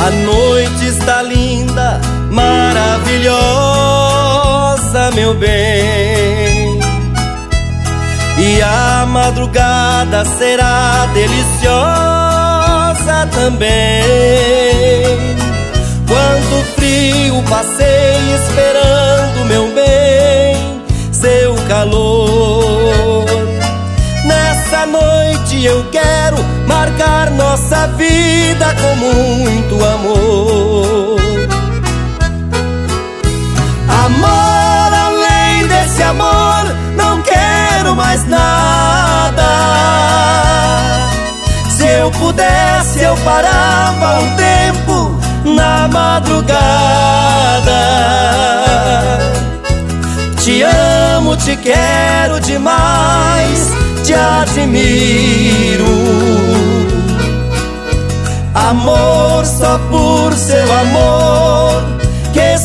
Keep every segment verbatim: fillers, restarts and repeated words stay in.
A noite está linda, maravilhosa, meu bem, e a madrugada será deliciosa também. Quanto frio passei esperando, meu bem, seu calor. Nessa noite eu quero marcar nossa vida com muito amor. Amor, além desse amor, não quero mais nada. Se eu pudesse, eu parava o tempo na madrugada. Te amo, te quero demais, te admiro. Amor, só por seu amor que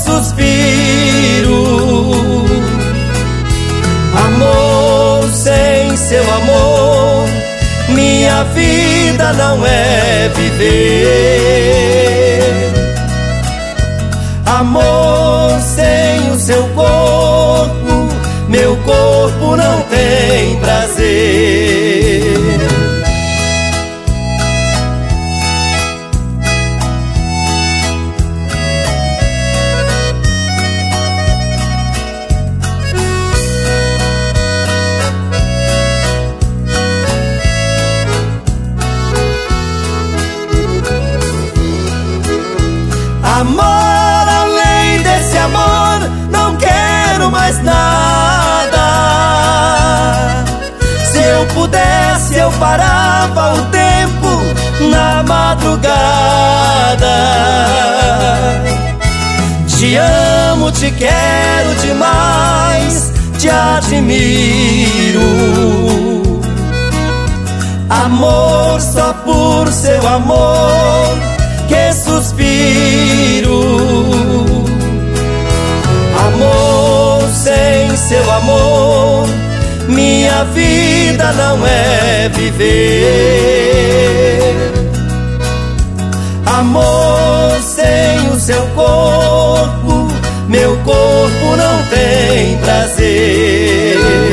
suspiro. Amor, sem seu amor, minha vida não é viver. Amor, sem o seu corpo, meu corpo não tem prazer. Amor, além desse amor, não quero mais nada. Se eu pudesse, eu parava o tempo na madrugada. Te amo, te quero demais, te admiro. Amor, só por seu amor que suspiro. Amor, sem seu amor, minha vida não é viver. Amor, sem o seu corpo, meu corpo não tem prazer.